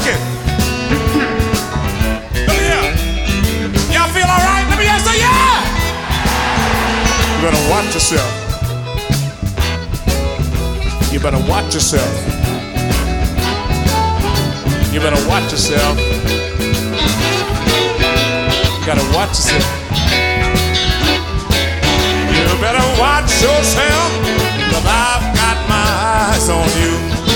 it. Look here. Y'all feel all right? Let me hear say yeah. You better watch yourself. You better watch yourself. You better watch yourself. You gotta watch yourself. You better watch yourself, 'cause I've got my eyes on you.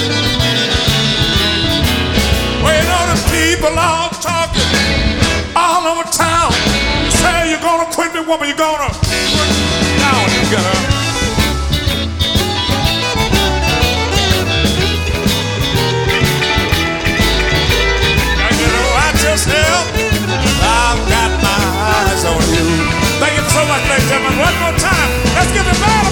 Well, you know the people all talking all over town. You say you're gonna quit me, woman, you're gonna quit down, you gotta. Yourself, I've got my eyes on you. Thank you so much, ladies and gentlemen. One more time. Let's give it battle.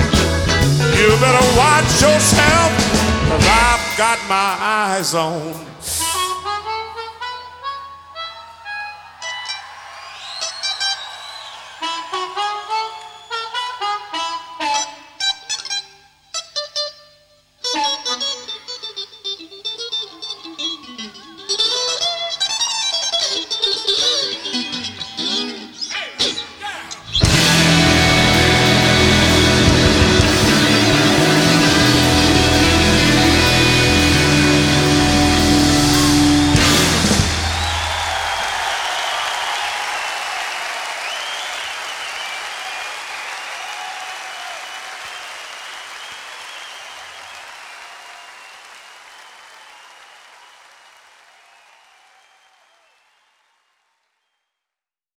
You better watch yourself, 'cause I've got my eyes on